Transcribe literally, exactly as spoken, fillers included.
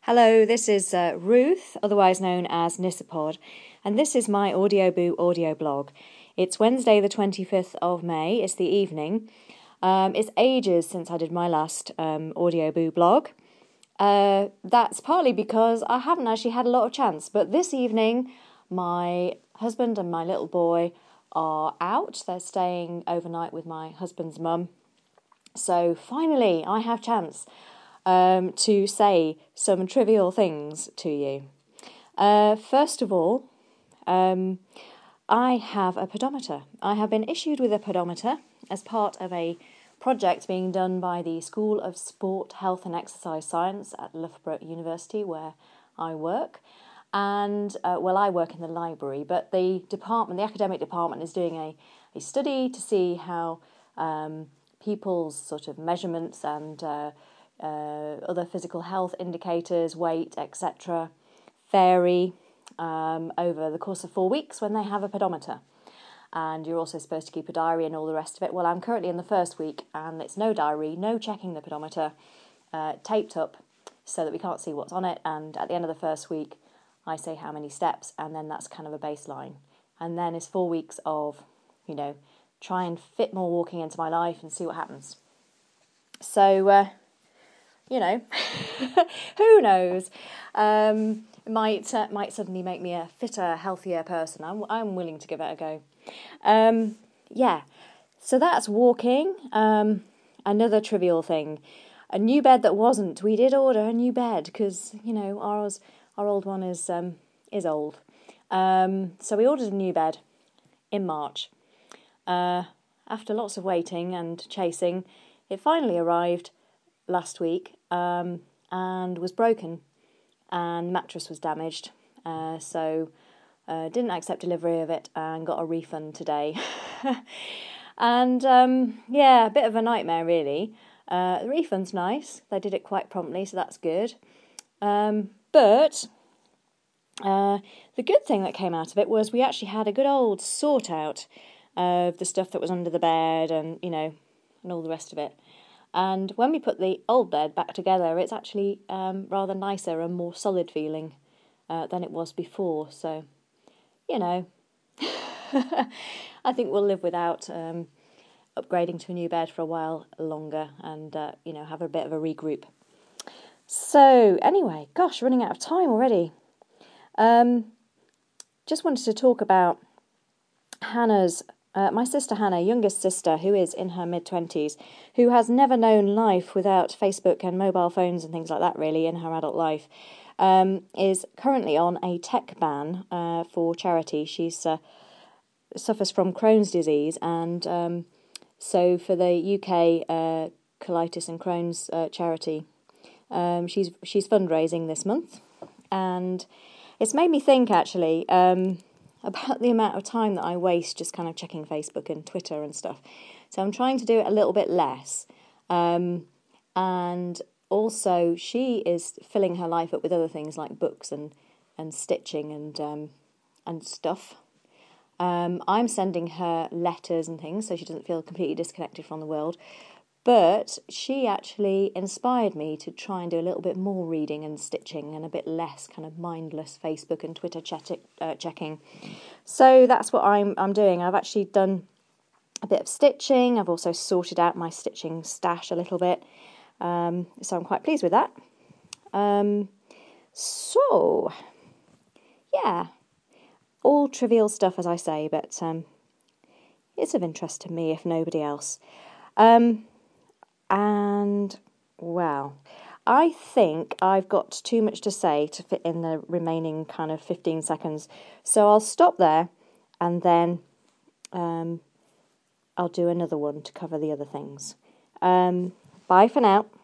Hello, this is uh, Ruth, otherwise known as Nisapod, and this is my Audioboo audio blog. It's Wednesday the twenty-fifth of May, it's the evening. Um, it's ages since I did my last um, Audioboo blog. Uh, that's partly because I haven't actually had a lot of chance, but this evening my husband and my little boy are out. They're staying overnight with my husband's mum. So finally I have chance um, to say some trivial things to you. Uh, first of all, um, I have a pedometer. I have been issued with a pedometer as part of a project being done by the School of Sport, Health and Exercise Science at Loughborough University, where I work. And, uh, well, I work in the library, but the department, the academic department, is doing a, a study to see how um, people's sort of measurements and uh, uh, other physical health indicators, weight, et cetera, vary um, over the course of four weeks when they have a pedometer. And you're also supposed to keep a diary and all the rest of it. Well, I'm currently in the first week, and it's no diary, no checking the pedometer, uh, taped up so that we can't see what's on it. And at the end of the first week, I say how many steps, and then that's kind of a baseline. And then it's four weeks of, you know, try and fit more walking into my life and see what happens. So, uh, you know, who knows? Um, it might uh, might suddenly make me a fitter, healthier person. I'm I'm willing to give it a go. Um, yeah, so that's walking. Um, another trivial thing, a new bed that wasn't. We did order a new bed because you know ours our old one is um, is old. Um, so we ordered a new bed in March. Uh, after lots of waiting and chasing, it finally arrived last week um, and was broken, and the mattress was damaged. Uh, so uh, didn't accept delivery of it and got a refund today. and um, yeah, a bit of a nightmare really. Uh, the refund's nice. They did it quite promptly, so that's good. Um, but uh, the good thing that came out of it was we actually had a good old sort out of the stuff that was under the bed and, you know, and all the rest of it. And when we put the old bed back together, it's actually um, rather nicer and more solid feeling uh, than it was before. So, you know, I think we'll live without um, upgrading to a new bed for a while longer and, uh, you know, have a bit of a regroup. So, anyway, gosh, running out of time already. Um, just wanted to talk about Hannah's, uh, my sister Hannah, youngest sister, who is in her mid-twenties, who has never known life without Facebook and mobile phones and things like that, really, in her adult life, um, is currently on a tech ban uh, for charity. She's uh, suffers from Crohn's disease, and um, so for the U K uh, Colitis and Crohn's uh, charity, um, she's she's fundraising this month, and it's made me think, actually, um, about the amount of time that I waste just kind of checking Facebook and Twitter and stuff. So I'm trying to do it a little bit less. Um, and also, she is filling her life up with other things like books and, and stitching and um, and stuff. Um, I'm sending her letters and things so she doesn't feel completely disconnected from the world. But she actually inspired me to try and do a little bit more reading and stitching and a bit less kind of mindless Facebook and Twitter chat- uh, checking. So that's what I'm I'm doing. I've actually done a bit of stitching. I've also sorted out my stitching stash a little bit. Um, so I'm quite pleased with that. Um, so, yeah, all trivial stuff, as I say, but um, it's of interest to me, if nobody else. Um, and, well, I think I've got too much to say to fit in the remaining kind of fifteen seconds. So I'll stop there and then um, I'll do another one to cover the other things. Um, bye for now.